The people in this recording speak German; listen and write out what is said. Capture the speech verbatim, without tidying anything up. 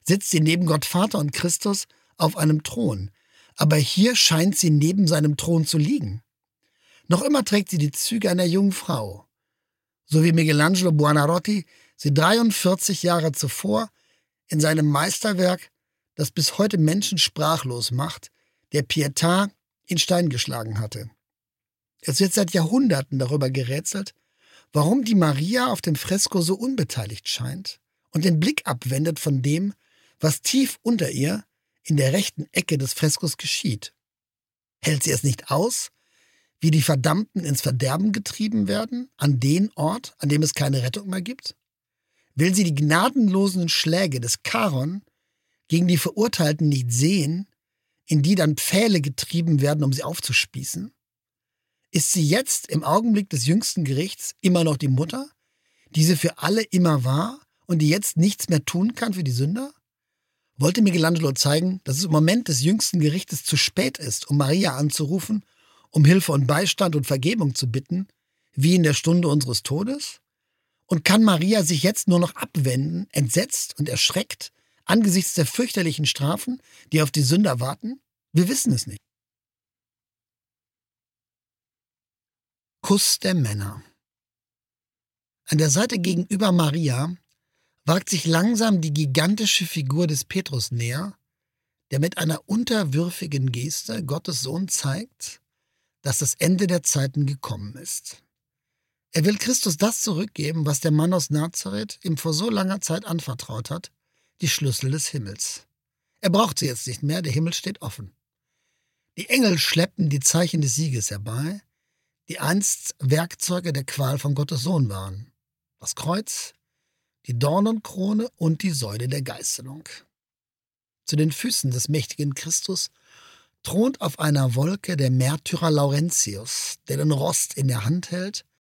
sitzt sie neben Gott Vater und Christus auf einem Thron. Aber hier scheint sie neben seinem Thron zu liegen. Noch immer trägt sie die Züge einer jungen Frau. So wie Michelangelo Buonarroti sie dreiundvierzig Jahre zuvor in seinem Meisterwerk, das bis heute Menschen sprachlos macht, der Pietà in Stein geschlagen hatte. Es wird seit Jahrhunderten darüber gerätselt, warum die Maria auf dem Fresko so unbeteiligt scheint und den Blick abwendet von dem, was tief unter ihr in der rechten Ecke des Freskos geschieht. Hält sie es nicht aus, wie die Verdammten ins Verderben getrieben werden, an den Ort, an dem es keine Rettung mehr gibt? Will sie die gnadenlosen Schläge des Charon gegen die Verurteilten nicht sehen, in die dann Pfähle getrieben werden, um sie aufzuspießen? Ist sie jetzt im Augenblick des jüngsten Gerichts immer noch die Mutter, die sie für alle immer war und die jetzt nichts mehr tun kann für die Sünder? Wollte Michelangelo zeigen, dass es im Moment des jüngsten Gerichtes zu spät ist, um Maria anzurufen, um Hilfe und Beistand und Vergebung zu bitten, wie in der Stunde unseres Todes? Und kann Maria sich jetzt nur noch abwenden, entsetzt und erschreckt, angesichts der fürchterlichen Strafen, die auf die Sünder warten? Wir wissen es nicht. Kuss der Männer. An der Seite gegenüber Maria wagt sich langsam die gigantische Figur des Petrus näher, der mit einer unterwürfigen Geste Gottes Sohn zeigt, dass das Ende der Zeiten gekommen ist. Er will Christus das zurückgeben, was der Mann aus Nazareth ihm vor so langer Zeit anvertraut hat, die Schlüssel des Himmels. Er braucht sie jetzt nicht mehr, der Himmel steht offen. Die Engel schleppen die Zeichen des Sieges herbei, die einst Werkzeuge der Qual von Gottes Sohn waren. Das Kreuz, die Dornenkrone und die Säule der Geißelung. Zu den Füßen des mächtigen Christus thront auf einer Wolke der Märtyrer Laurentius, der den Rost in der Hand hält